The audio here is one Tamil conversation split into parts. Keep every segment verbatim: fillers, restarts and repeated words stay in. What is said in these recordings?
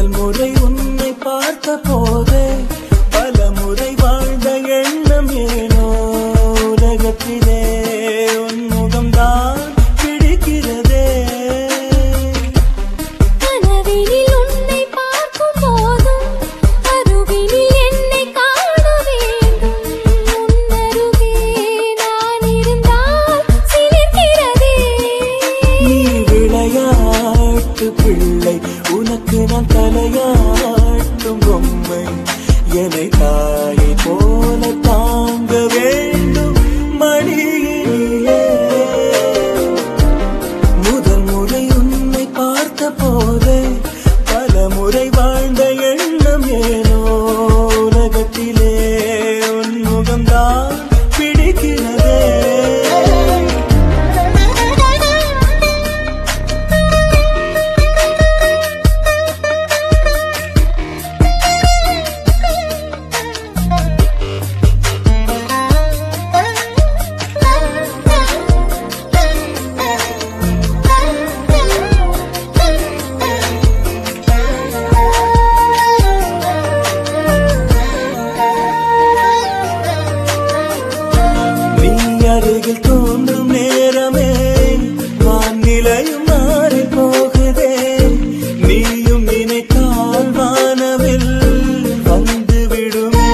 முதல் முறை உன்னை பார்த்த போதே பல முறை வாழ்ந்த எண்ணம் ஏனோ உலகத்திலே உன் முகம்தான் பிடிக்கிறதே. கனவினில் உன்னை பார்க்கும் போதும் அருகினில் என்னை காண வேண்டும். உன்னருகே நான் இருந்தால் சிலிர்க்கிறதே. நீ விளையாட்டு பிள்ளை, உனக்கு நான் தலையாட்டும் பொம்மை. என்னை தாயை போல தாங்க வேண்டும் மடியிலே. முதல் முறை உன்னை பார்த்த போதே பல முறை வாழ்ந்த எண்ணம் ஏனோ உலகத்திலே உன் முகம்தான் பிடிக்கிறதே. அருகில் தோன்றும் நேரமே வானிலையும் மாறி போகுதே. நீயும் நினைத்தால் வானவில் வந்து விடுமே.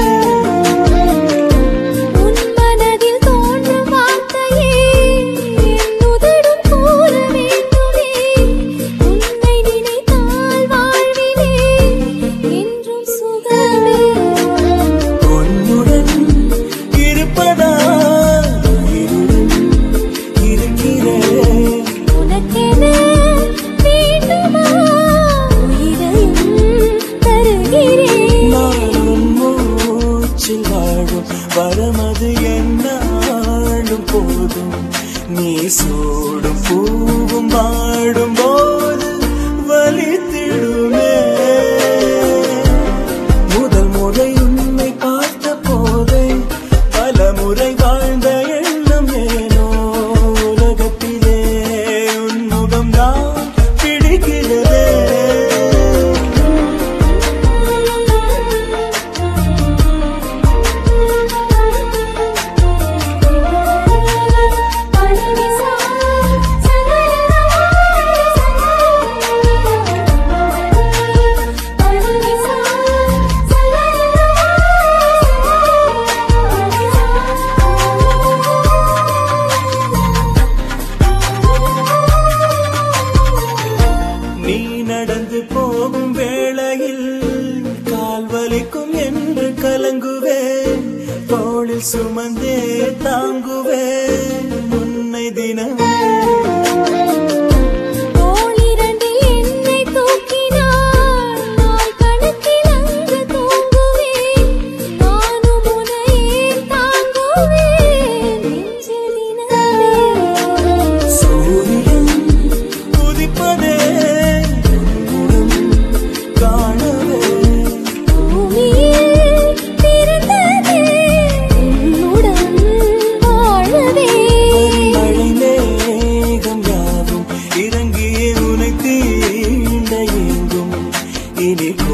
உன் மனதில் தோன்றும் வார்த்தையே என் உதடும் கூற வேண்டுமே. உன்னை நினைத்தால் வாழ்விலே என்றும் சுகமே. உன்னுடன் இருப்பதா உனக்கென வேண்டுமா உயிரையும் தருகிறேன். நான் உன் மூச்சில் வாழும் வரமது என்னாலும் போதும். நீ சூடும் பூவும் வாடும் போது வலித்திடுமே. முதல் முறை உன்னை பார்த்த போதே பல முறை வாழ்ந்த எண்ணம் ஏனோ உலகத்திலே உன் முகம்தான் பிடிக்கிறதே. நீ நடந்து போகும் வேளையில் கால் வலிக்கும் என்று கலங்குவேன். தோளில் சுமந்தே தாங்குவேன் உன்னை தினமே. தோளிரண்டில் என்னை தூக்கினாள் நாள் கணக்கில் அங்கு தூங்குவேன். நானும் உன்னையே தாங்குவேன் நெஞ்சில் தினமே. சூரியன் உதிப்பதே உன்னுடன் காணவே. பூமியில் பிறந்ததே உன்னுடன் வாழவே. மழை மேகம் யாவும் இறங்கியே உனை தீண்ட எங்கும் இனி